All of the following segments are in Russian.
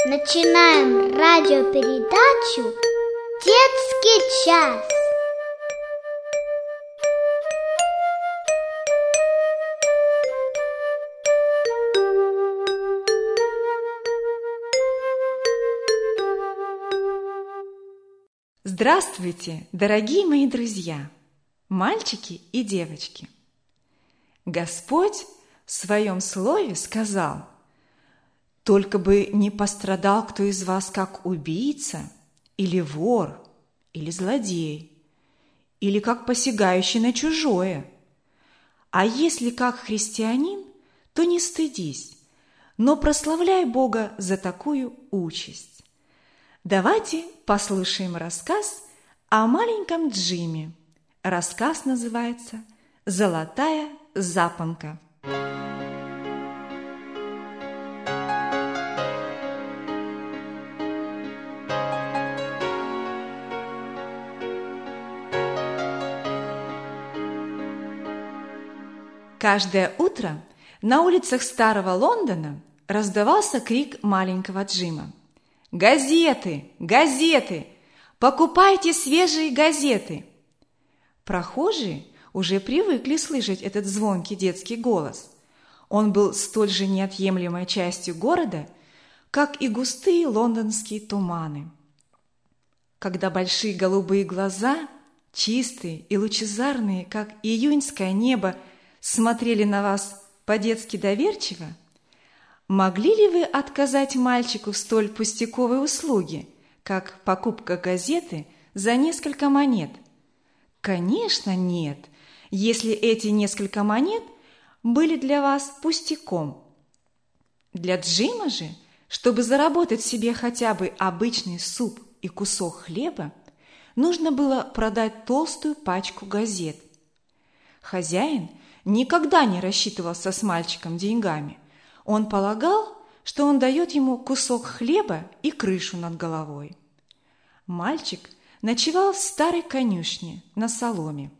Начинаем радиопередачу «Детский час». Здравствуйте, дорогие мои друзья, мальчики и девочки! Господь в Своем Слове сказал: «Только бы не пострадал кто из вас как убийца, или вор, или злодей, или как посягающий на чужое. А если как христианин, то не стыдись, но прославляй Бога за такую участь». Давайте послушаем рассказ о маленьком Джиме. Рассказ называется «Золотая запонка». Каждое утро на улицах Старого Лондона раздавался крик маленького Джима: «Газеты! Газеты! Покупайте свежие газеты!» Прохожие уже привыкли слышать этот звонкий детский голос. Он был столь же неотъемлемой частью города, как и густые лондонские туманы. Когда большие голубые глаза, чистые и лучезарные, как июньское небо, смотрели на вас по-детски доверчиво, могли ли вы отказать мальчику в столь пустяковой услуге, как покупка газеты за несколько монет? Конечно, нет, если эти несколько монет были для вас пустяком. Для Джима же, чтобы заработать себе хотя бы обычный суп и кусок хлеба, нужно было продать толстую пачку газет. Хозяин никогда не рассчитывался с мальчиком деньгами. Он полагал, что он дает ему кусок хлеба и крышу над головой. Мальчик ночевал в старой конюшне на соломе.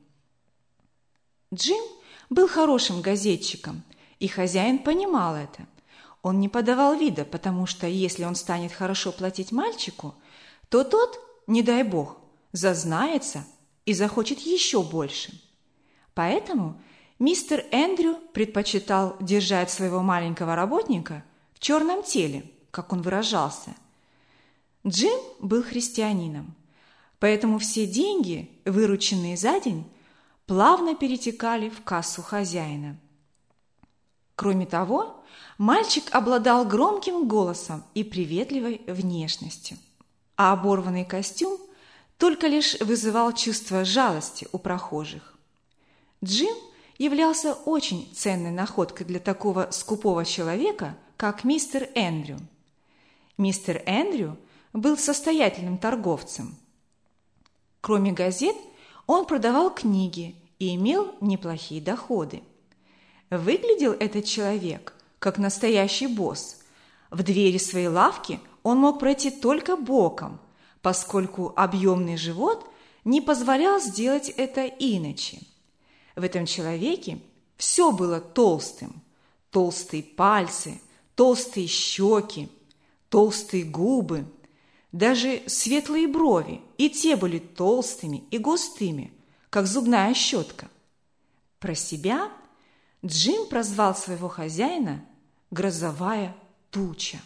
Джим был хорошим газетчиком, и хозяин понимал это. Он не подавал вида, потому что если он станет хорошо платить мальчику, то тот, не дай бог, зазнается и захочет еще больше. Поэтому мистер Эндрю предпочитал держать своего маленького работника в черном теле, как он выражался. Джим был христианином, поэтому все деньги, вырученные за день, плавно перетекали в кассу хозяина. Кроме того, мальчик обладал громким голосом и приветливой внешностью, а оборванный костюм только лишь вызывал чувство жалости у прохожих. Джим являлся очень ценной находкой для такого скупого человека, как мистер Эндрю. Мистер Эндрю был состоятельным торговцем. Кроме газет, он продавал книги и имел неплохие доходы. Выглядел этот человек как настоящий босс. В двери своей лавки он мог пройти только боком, поскольку объемный живот не позволял сделать это иначе. В этом человеке все было толстым. Толстые пальцы, толстые щеки, толстые губы, даже светлые брови, и те были толстыми и густыми, как зубная щетка. Про себя Джим прозвал своего хозяина «грозовая туча».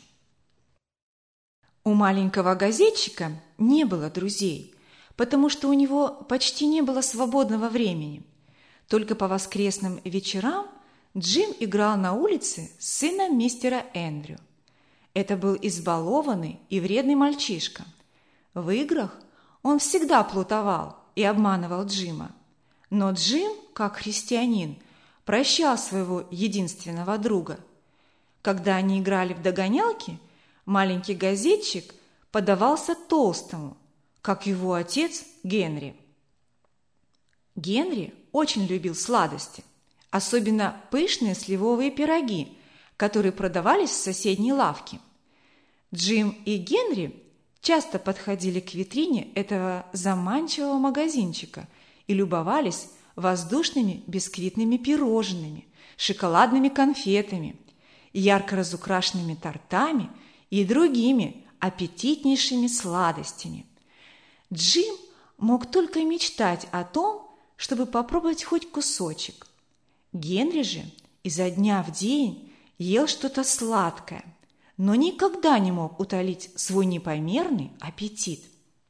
У маленького газетчика не было друзей, потому что у него почти не было свободного времени. Только по воскресным вечерам Джим играл на улице с сыном мистера Эндрю. Это был избалованный и вредный мальчишка. В играх он всегда плутовал и обманывал Джима. Но Джим, как христианин, прощал своего единственного друга. Когда они играли в догонялки, маленький газетчик подавался толстому, как его отец Генри. Генри очень любил сладости, особенно пышные сливовые пироги, которые продавались в соседней лавке. Джим и Генри часто подходили к витрине этого заманчивого магазинчика и любовались воздушными бисквитными пирожными, шоколадными конфетами, ярко разукрашенными тортами и другими аппетитнейшими сладостями. Джим мог только мечтать о том, чтобы попробовать хоть кусочек. Генри же изо дня в день ел что-то сладкое, но никогда не мог утолить свой непомерный аппетит.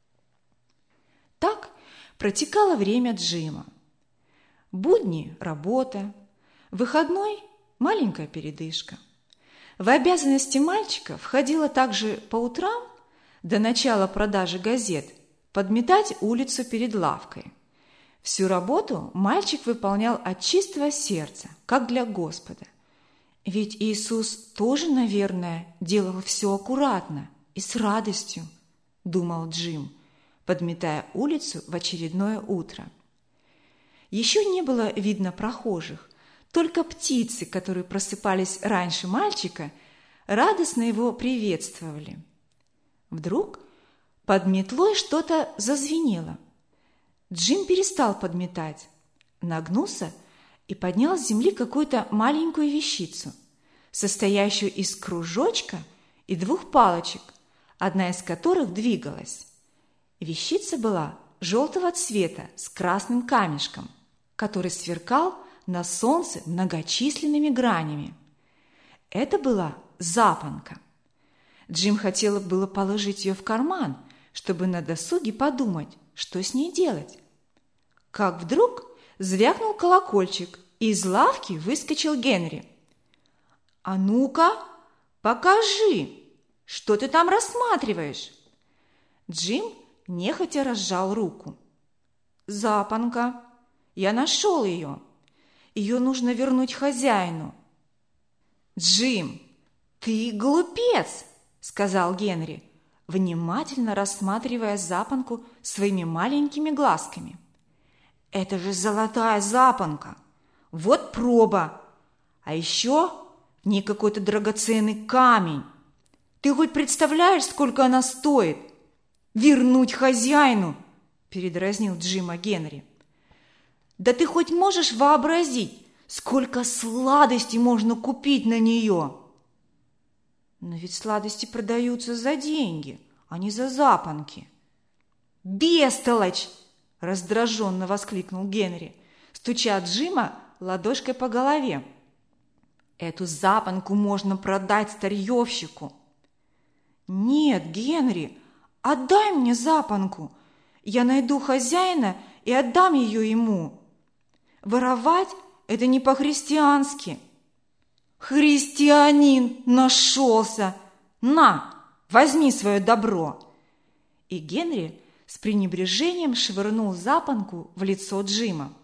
Так протекало время Джима. Будни – работа, выходной – маленькая передышка. В обязанности мальчика входило также по утрам, до начала продажи газет, подметать улицу перед лавкой. Всю работу мальчик выполнял от чистого сердца, как для Господа. Ведь Иисус тоже, наверное, делал все аккуратно и с радостью, думал Джим, подметая улицу в очередное утро. Еще не было видно прохожих, только птицы, которые просыпались раньше мальчика, радостно его приветствовали. Вдруг под метлой что-то зазвенело. Джим перестал подметать, нагнулся и поднял с земли какую-то маленькую вещицу, состоящую из кружочка и 2 палочек, одна из которых двигалась. Вещица была желтого цвета с красным камешком, который сверкал на солнце многочисленными гранями. Это была запонка. Джим хотел было положить ее в карман, чтобы на досуге подумать, что с ней делать. Как вдруг звякнул колокольчик, и из лавки выскочил Генри. «А ну-ка, покажи, что ты там рассматриваешь?» Джим нехотя разжал руку. «Запонка. Я нашел ее. Ее нужно вернуть хозяину». «Джим, ты глупец!» – сказал Генри, внимательно рассматривая запонку своими маленькими глазками. «Это же золотая запонка! Вот проба! А еще в ней какой-то драгоценный камень! Ты хоть представляешь, сколько она стоит? Вернуть хозяину!» – передразнил Джима Генри. «Да ты хоть можешь вообразить, сколько сладостей можно купить на нее?» «Но ведь сладости продаются за деньги, а не за запонки». «Бестолочь!» – раздраженно воскликнул Генри, стуча Джима ладошкой по голове. «Эту запонку можно продать старьевщику». «Нет, Генри, отдай мне запонку. Я найду хозяина и отдам ее ему. Воровать – это не по-христиански». «Христианин нашелся! На, возьми свое добро!» И Генри с пренебрежением швырнул запонку в лицо Джима.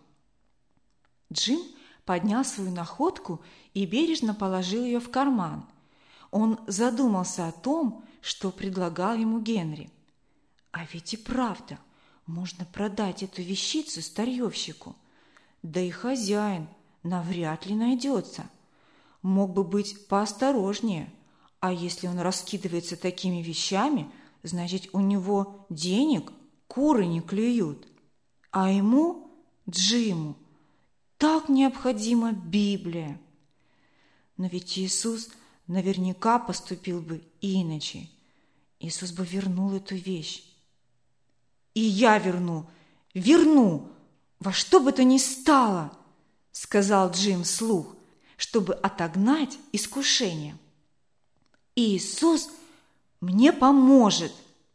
Джим поднял свою находку и бережно положил ее в карман. Он задумался о том, что предлагал ему Генри. А ведь и правда, можно продать эту вещицу старьевщику. Да и хозяин навряд ли найдется. Мог бы быть поосторожнее, а если он раскидывается такими вещами, значит, у него денег куры не клюют. А ему, Джиму, так необходима Библия. Но ведь Иисус наверняка поступил бы иначе. Иисус бы вернул эту вещь. «И я верну, во что бы то ни стало», — сказал Джим вслух, чтобы отогнать искушение. «Иисус мне поможет.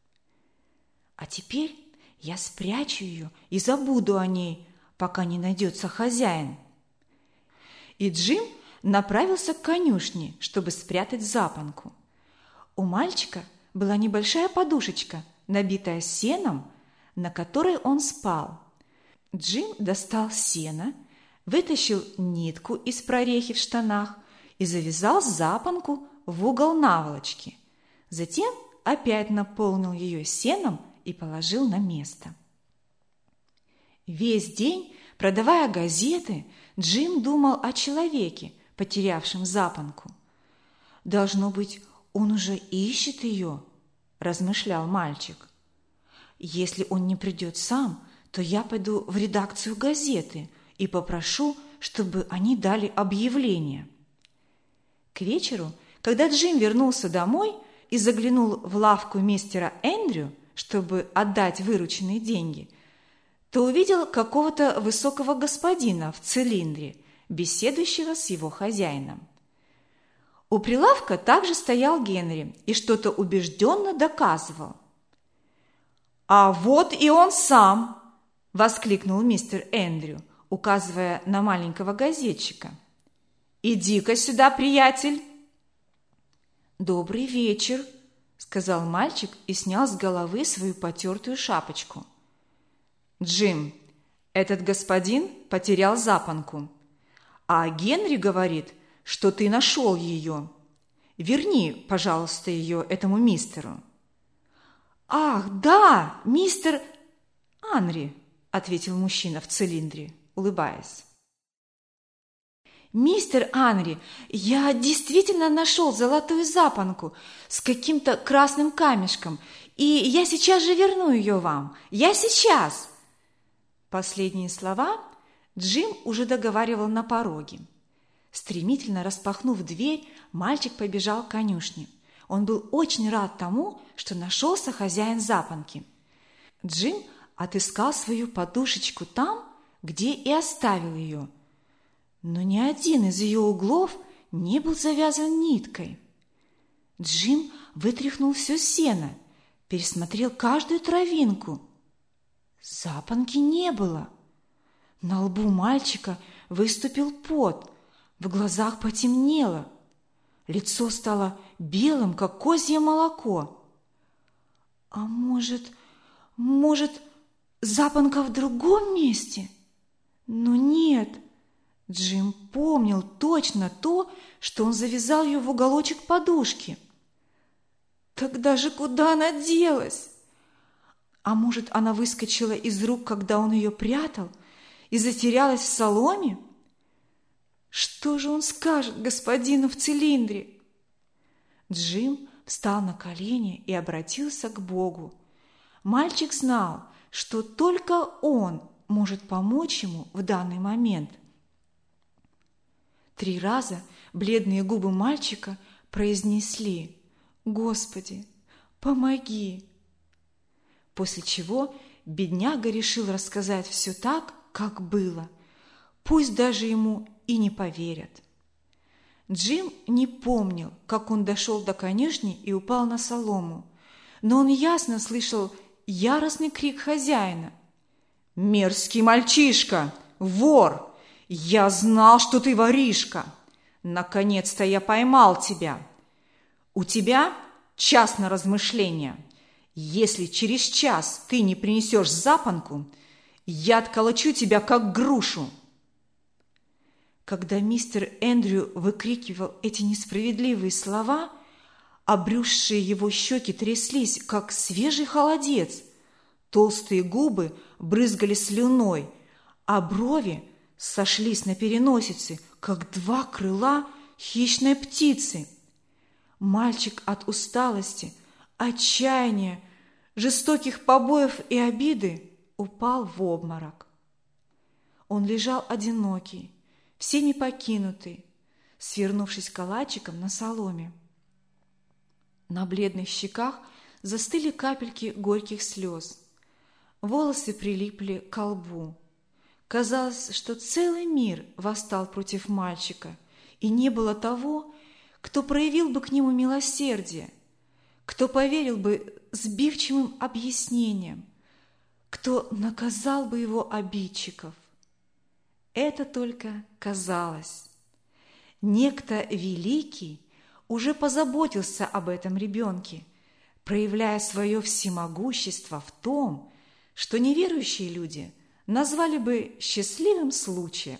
А теперь я спрячу ее и забуду о ней, пока не найдется хозяин». И Джим направился к конюшне, чтобы спрятать запонку. У мальчика была небольшая подушечка, набитая сеном, на которой он спал. Джим достал сено, вытащил нитку из прорехи в штанах и завязал запонку в угол наволочки. Затем опять наполнил ее сеном и положил на место. Весь день, продавая газеты, Джим думал о человеке, потерявшем запонку. «Должно быть, он уже ищет ее», – размышлял мальчик. «Если он не придет сам, то я пойду в редакцию газеты и попрошу, чтобы они дали объявление». К вечеру, когда Джим вернулся домой, и заглянул в лавку мистера Эндрю, чтобы отдать вырученные деньги, то увидел какого-то высокого господина в цилиндре, беседующего с его хозяином. У прилавка также стоял Генри и что-то убежденно доказывал. «А вот и он сам!» – воскликнул мистер Эндрю, указывая на маленького газетчика. «Иди-ка сюда, приятель!» «Добрый вечер!» – сказал мальчик и снял с головы свою потертую шапочку. «Джим, этот господин потерял запонку, а Генри говорит, что ты нашел ее. Верни, пожалуйста, ее этому мистеру». «Ах, да, мистер Анри», – ответил мужчина в цилиндре, улыбаясь. «Мистер Анри, я действительно нашел золотую запонку с каким-то красным камешком, и я сейчас же верну ее вам. Я сейчас!» Последние слова Джим уже договаривал на пороге. Стремительно распахнув дверь, мальчик побежал к конюшне. Он был очень рад тому, что нашелся хозяин запонки. Джим отыскал свою подушечку там, где и оставил ее, но ни один из ее углов не был завязан ниткой. Джим вытряхнул все сено, пересмотрел каждую травинку. Запонки не было. На лбу мальчика выступил пот, в глазах потемнело. Лицо стало белым, как козье молоко. А может, запонка в другом месте? Но нет. Джим помнил точно то, что он завязал ее в уголочек подушки. Тогда же куда она делась? А может, она выскочила из рук, когда он ее прятал, и затерялась в соломе? Что же он скажет господину в цилиндре? Джим встал на колени и обратился к Богу. Мальчик знал, что только он может помочь ему в данный момент. 3 раза бледные губы мальчика произнесли: «Господи, помоги!» После чего бедняга решил рассказать все так, как было, пусть даже ему и не поверят. Джим не помнил, как он дошел до конюшни и упал на солому, но он ясно слышал яростный крик хозяина: «Мерзкий мальчишка! Вор! Я знал, что ты воришка! Наконец-то я поймал тебя! У тебя час на размышление. Если через час ты не принесешь запонку, я отколочу тебя, как грушу!» Когда мистер Эндрю выкрикивал эти несправедливые слова, обрюзшие его щеки тряслись, как свежий холодец, толстые губы брызгали слюной, а брови сошлись на переносице, как 2 крыла хищной птицы. Мальчик от усталости, отчаяния, жестоких побоев и обиды упал в обморок. Он лежал одинокий, всеми покинутый, свернувшись калачиком на соломе. На бледных щеках застыли капельки горьких слез. Волосы прилипли к лбу. Казалось, что целый мир восстал против мальчика, и не было того, кто проявил бы к нему милосердие, кто поверил бы сбивчивым объяснениям, кто наказал бы его обидчиков. Это только казалось. Некто великий уже позаботился об этом ребенке, проявляя свое всемогущество в том, что неверующие люди назвали бы счастливым случаем.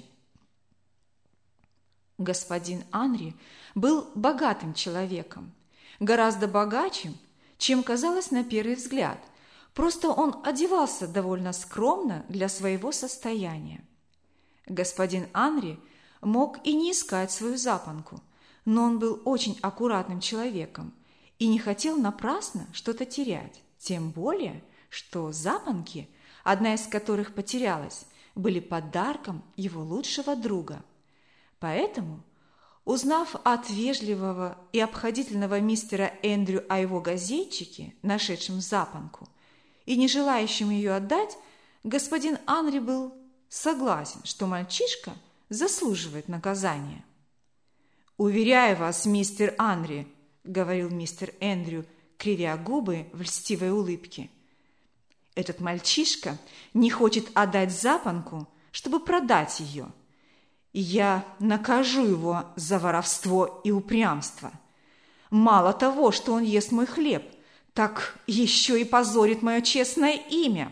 Господин Анри был богатым человеком, гораздо богаче, чем казалось на первый взгляд. Просто он одевался довольно скромно для своего состояния. Господин Анри мог и не искать свою запонку, но он был очень аккуратным человеком и не хотел напрасно что-то терять, тем более, что запонки, одна из которых потерялась, были подарком его лучшего друга. Поэтому Узнав от вежливого и обходительного мистера Эндрю о его газетчике, нашедшем запонку, и не желающем ее отдать, господин Анри был согласен, что мальчишка заслуживает наказания. «Уверяю вас, мистер Анри, — говорил мистер Эндрю, кривя губы в льстивой улыбке, — этот мальчишка не хочет отдать запонку, чтобы продать ее. И я накажу его за воровство и упрямство. Мало того, что он ест мой хлеб, так еще и позорит мое честное имя».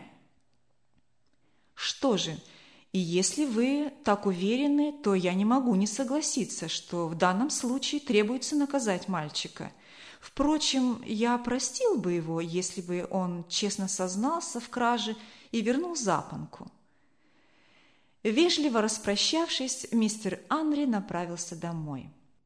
«Что же, и если вы так уверены, то я не могу не согласиться, что в данном случае требуется наказать мальчика. Впрочем, я простил бы его, если бы он честно сознался в краже и вернул запонку». Вежливо распрощавшись, мистер Анри направился домой.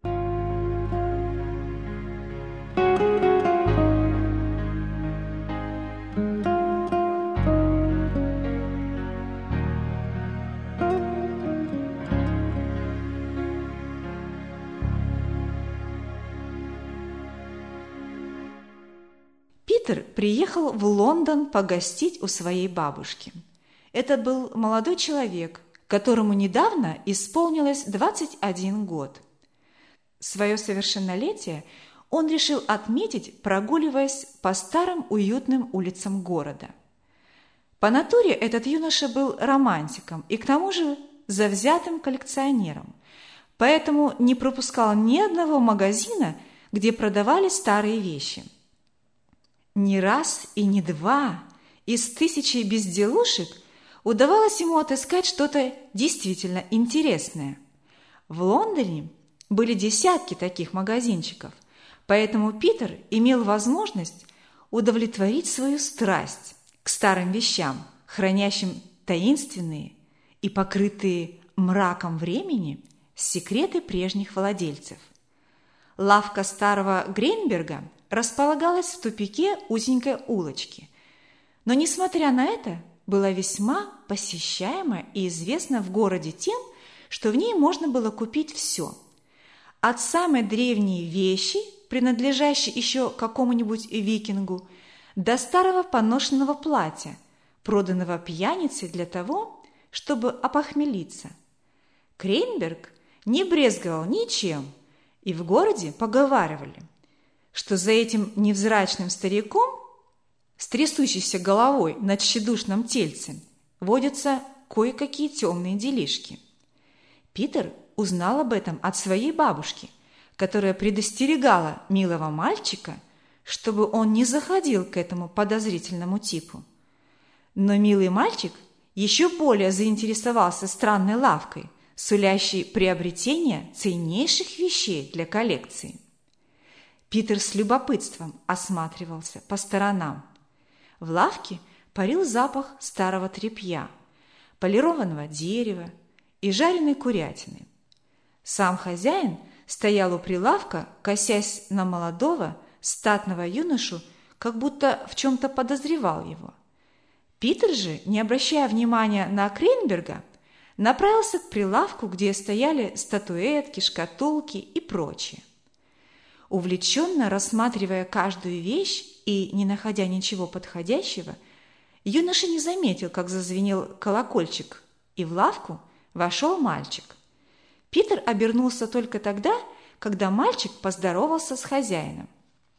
Питер приехал в Лондон погостить у своей бабушки. Это был молодой человек, которому недавно исполнилось 21 год. Свое совершеннолетие он решил отметить, прогуливаясь по старым уютным улицам города. По натуре этот юноша был романтиком и к тому же завзятым коллекционером, поэтому не пропускал ни одного магазина, где продавали старые вещи. Не раз и не два из тысячи безделушек удавалось ему отыскать что-то действительно интересное. В Лондоне были десятки таких магазинчиков, поэтому Питер имел возможность удовлетворить свою страсть к старым вещам, хранящим таинственные и покрытые мраком времени секреты прежних владельцев. Лавка старого Гринберга располагалась в тупике узенькой улочки, но, несмотря на это, была весьма посещаема и известна в городе тем, что в ней можно было купить все. От самой древней вещи, принадлежащей еще какому-нибудь викингу, до старого поношенного платья, проданного пьяницей для того, чтобы опохмелиться. Крейнберг не брезговал ничем, и в городе поговаривали, что за этим невзрачным стариком с трясущейся головой над тщедушным тельцем водятся кое-какие темные делишки. Питер узнал об этом от своей бабушки, которая предостерегала милого мальчика, чтобы он не заходил к этому подозрительному типу. Но милый мальчик еще более заинтересовался странной лавкой, сулящей приобретение ценнейших вещей для коллекции. Питер с любопытством осматривался по сторонам. В лавке парил запах старого тряпья, полированного дерева и жареной курятины. Сам хозяин стоял у прилавка, косясь на молодого, статного юношу, как будто в чем-то подозревал его. Питер же, не обращая внимания на Крейнберга, направился к прилавку, где стояли статуэтки, шкатулки и прочее. Увлеченно рассматривая каждую вещь и не находя ничего подходящего, юноша не заметил, как зазвенел колокольчик, и в лавку вошел мальчик. Питер обернулся только тогда, когда мальчик поздоровался с хозяином.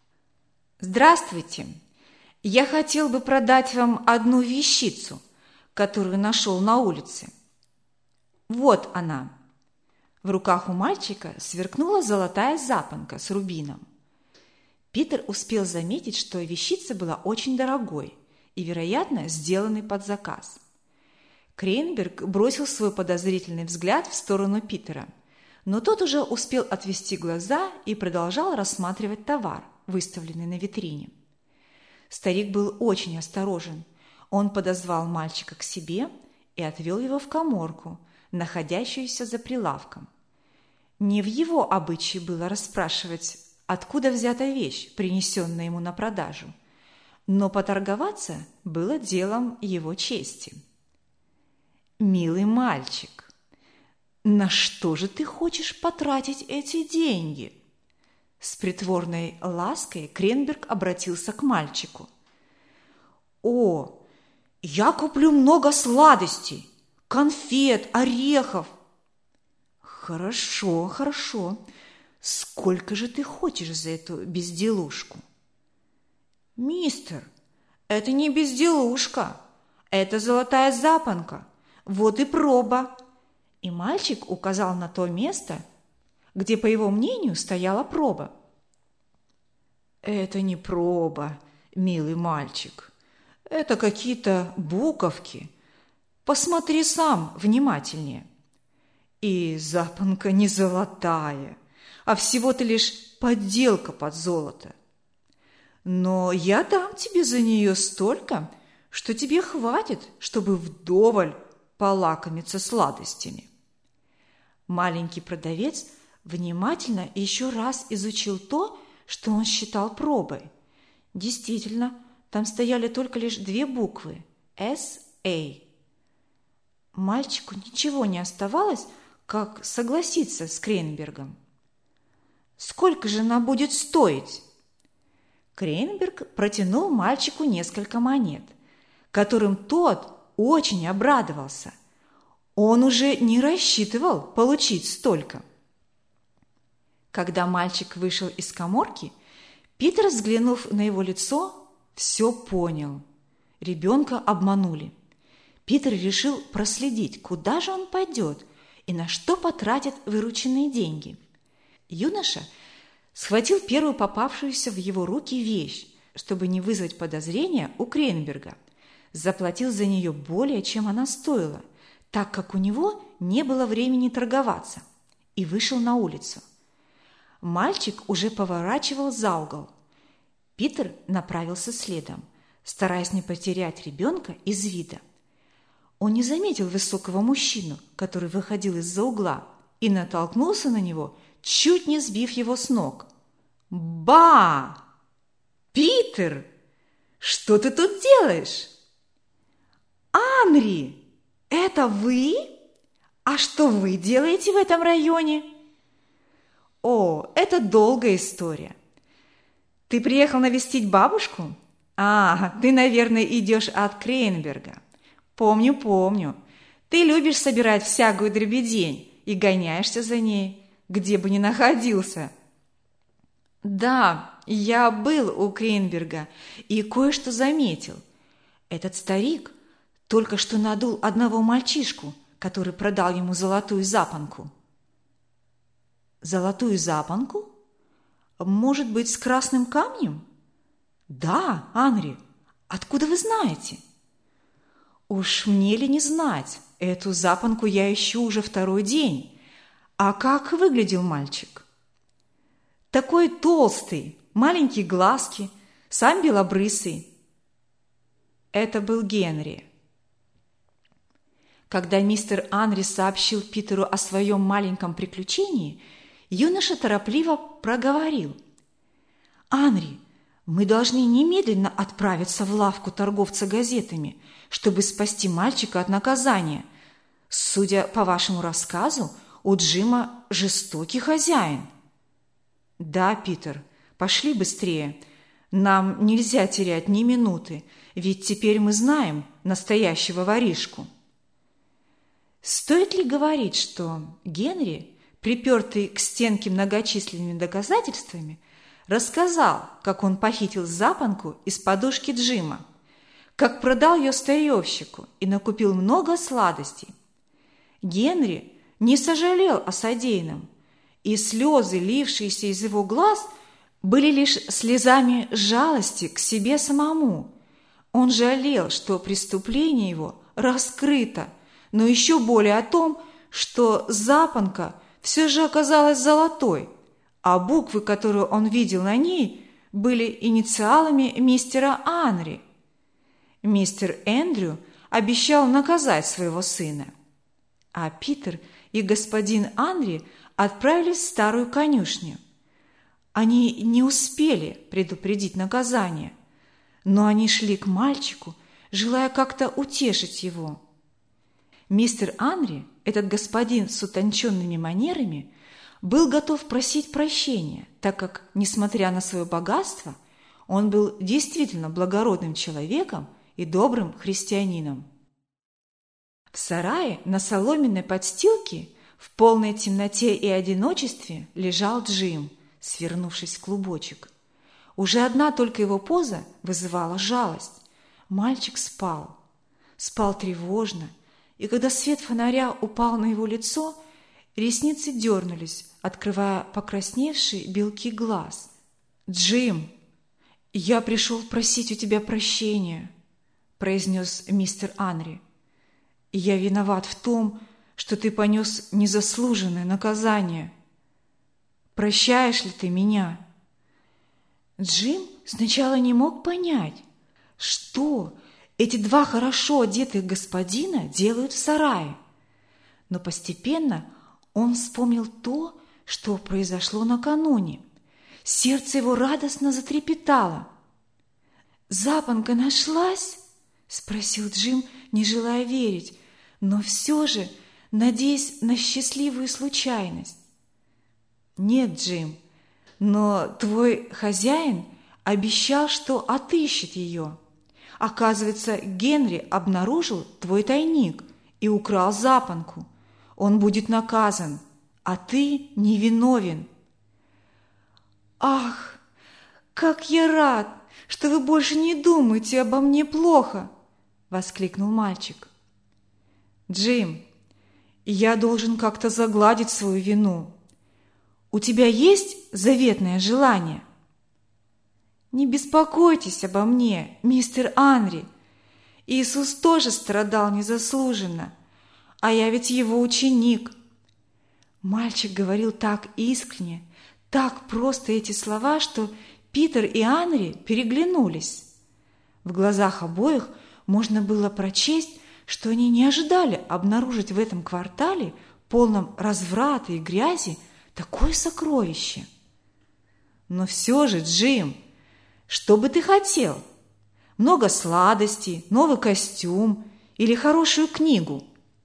«Здравствуйте! Я хотел бы продать вам одну вещицу, которую нашел на улице. Вот она». В руках у мальчика сверкнула золотая запонка с рубином. Питер успел заметить, что вещица была очень дорогой и, вероятно, сделанной под заказ. Крейнберг бросил свой подозрительный взгляд в сторону Питера, но тот уже успел отвести глаза и продолжал рассматривать товар, выставленный на витрине. Старик был очень осторожен. Он подозвал мальчика к себе и отвел его в каморку, находящуюся за прилавком. Не в его обычае было расспрашивать, откуда взята вещь, принесенная ему на продажу, но поторговаться было делом его чести. «Милый мальчик, «На что же ты хочешь потратить эти деньги?» С притворной лаской Кренберг обратился к мальчику. «О, я куплю много сладостей, конфет, орехов». «Хорошо, хорошо. Сколько же ты хочешь за эту безделушку?» «Мистер, это не безделушка, это золотая запонка. Вот и проба». И мальчик указал на то место, где, по его мнению, стояла проба. «Это не проба, милый мальчик. Это какие-то буковки. Посмотри сам внимательнее. И запонка не золотая, а всего-то лишь подделка под золото. Но я дам тебе за нее столько, что тебе хватит, чтобы вдоволь полакомиться сладостями». Маленький продавец внимательно еще раз изучил то, что он считал пробой. Действительно, там стояли только лишь 2 буквы «С.А». Мальчику ничего не оставалось, как согласиться с Кренбергом. «Сколько же она будет стоить?» Кренберг протянул мальчику несколько монет, которым тот очень обрадовался. Он уже не рассчитывал получить столько. Когда мальчик вышел из каморки, Питер, взглянув на его лицо, все понял. Ребенка обманули. Питер решил проследить, куда же он пойдет и на что потратит вырученные деньги. Юноша схватил первую попавшуюся в его руки вещь, чтобы не вызвать подозрения у Кренберга. Заплатил за нее более, чем она стоила, так как у него не было времени торговаться, и вышел на улицу. Мальчик уже поворачивал за угол. Питер направился следом, стараясь не потерять ребенка из вида. Он не заметил высокого мужчину, который выходил из-за угла, и натолкнулся на него, чуть не сбив его с ног. «Ба! Питер, что ты тут делаешь?» «Анри, это вы? А что вы делаете в этом районе?» «О, это долгая история. Ты приехал навестить бабушку? Ты, наверное, идешь от Кренберга. Помню. Ты любишь собирать всякую дребедень и гоняешься за ней, где бы ни находился». «Да, я был у Кренберга и кое-что заметил. Этот старик только что надул одного мальчишку, который продал ему золотую запонку». «Золотую запонку? Может быть, с красным камнем?» «Да, Анри, откуда вы знаете?» «Уж мне ли не знать? Эту запонку я ищу уже 2-й день. А как выглядел мальчик?» «Такой толстый, маленькие глазки, сам белобрысый». Это был Генри. Когда мистер Анри сообщил Питеру о своем маленьком приключении, юноша торопливо проговорил: «Анри, мы должны немедленно отправиться в лавку торговца газетами, чтобы спасти мальчика от наказания. Судя по вашему рассказу, у Джима жестокий хозяин». «Да, Питер, пошли быстрее. Нам нельзя терять ни минуты, ведь теперь мы знаем настоящего воришку». Стоит ли говорить, что Генри, припертый к стенке многочисленными доказательствами, рассказал, как он похитил запонку из подушки Джима, как продал ее старьевщику и накупил много сладостей. Генри не сожалел о содеянном, и слезы, лившиеся из его глаз, были лишь слезами жалости к себе самому. Он жалел, что преступление его раскрыто, но еще более о том, что запонка все же оказалась золотой, а буквы, которые он видел на ней, были инициалами мистера Анри. Мистер Эндрю обещал наказать своего сына, а Питер и господин Анри отправились в старую конюшню. Они не успели предупредить наказание, но они шли к мальчику, желая как-то утешить его. Мистер Анри этот господин с утонченными манерами был готов просить прощения, так как, несмотря на свое богатство, он был действительно благородным человеком и добрым христианином. В сарае на соломенной подстилке в полной темноте и одиночестве лежал Джим, свернувшись в клубочек. Уже одна только его поза вызывала жалость. Мальчик спал. Спал тревожно, и когда свет фонаря упал на его лицо, ресницы дернулись, открывая покрасневшие белки глаз. «Джим, я пришел просить у тебя прощения», – произнес мистер Анри. «Я виноват в том, что ты понес незаслуженное наказание. Прощаешь ли ты меня?» Джим сначала не мог понять, что эти два хорошо одетых господина делают в сарае. Но постепенно он вспомнил то, что произошло накануне. Сердце его радостно затрепетало. «Запонка нашлась?» – спросил Джим, не желая верить, но все же надеясь на счастливую случайность. «Нет, Джим, но твой хозяин обещал, что отыщет ее. Оказывается, Генри обнаружил твой тайник и украл запонку. Он будет наказан, а ты невиновен». «Ах, как я рад, что вы больше не думаете обо мне плохо!» – воскликнул мальчик. «Джим, я должен как-то загладить свою вину. У тебя есть заветное желание?» «Не беспокойтесь обо мне, мистер Анри. Иисус тоже страдал незаслуженно, а я ведь его ученик». Мальчик говорил так искренне, так просто эти слова, что Питер и Анри переглянулись. В глазах обоих можно было прочесть, что они не ожидали обнаружить в этом квартале, полном разврата и грязи, такое сокровище. «Но все же, Джим, что бы ты хотел? Много сладостей, новый костюм или хорошую книгу?»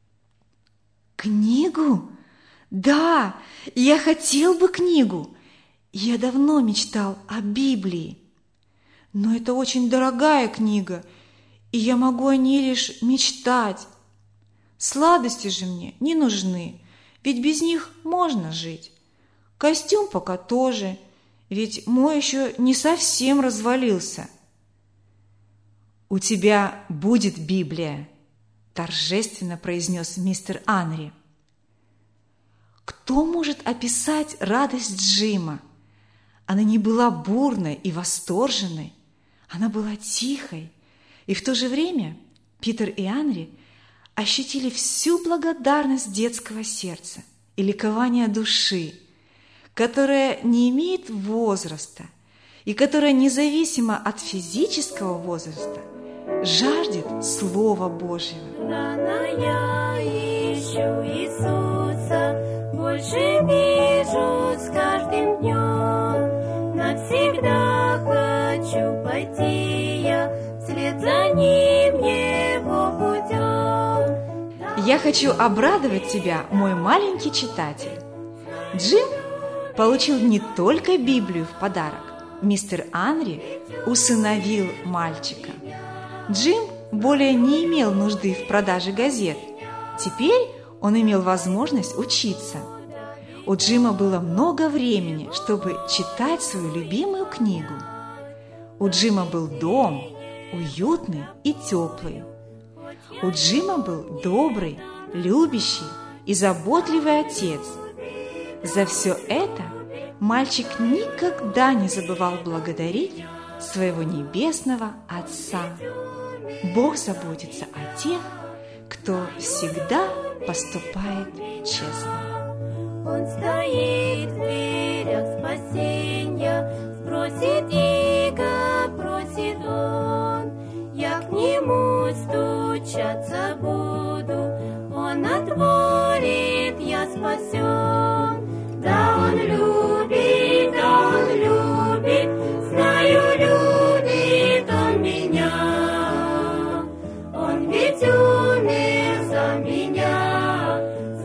«Книгу? Да, я хотел бы книгу. Я давно мечтал о Библии. Но это очень дорогая книга, и я могу о ней лишь мечтать. Сладости же мне не нужны, ведь без них можно жить. Костюм пока тоже, ведь мой еще не совсем развалился». «У тебя будет Библия», – торжественно произнес мистер Анри. Кто может описать радость Джима? Она не была бурной и восторженной, она была тихой, и в то же время Питер и Анри ощутили всю благодарность детского сердца и ликование души, которая не имеет возраста и которая независимо от физического возраста жаждет Слова Божьего. Я ищу Иисуса, больше вижу с каждым днем. Навсегда хочу пойти я вслед за Ним Его путем. Я хочу обрадовать тебя, мой маленький читатель. Джим получил не только Библию в подарок. Мистер Анри усыновил мальчика. Джим более не имел нужды в продаже газет. Теперь он имел возможность учиться. У Джима было много времени, чтобы читать свою любимую книгу. У Джима был дом, уютный и теплый. У Джима был добрый, любящий и заботливый отец. За все это мальчик никогда не забывал благодарить своего небесного Отца. Бог заботится о тех, кто всегда поступает честно. Он стоит в дверях спасения, спросит Иго, просит он. Я к нему стучаться буду, он отворит, я спасен. Да, он любит, знаю, любит он меня. Он ведь умер за меня,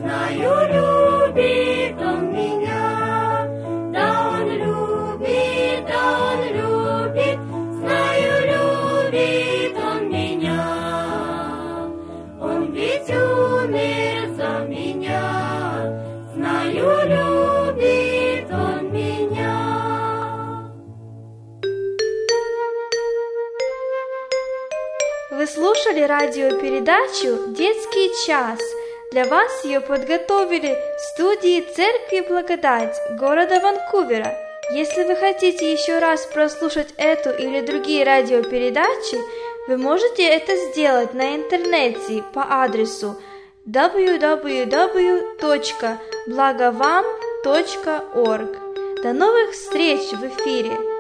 слушали радиопередачу «Детский час». Для вас ее подготовили в студии Церкви Благодать города Ванкувера. Если вы хотите еще раз прослушать эту или другие радиопередачи, вы можете это сделать на интернете по адресу www.blagovam.org. До новых встреч в эфире!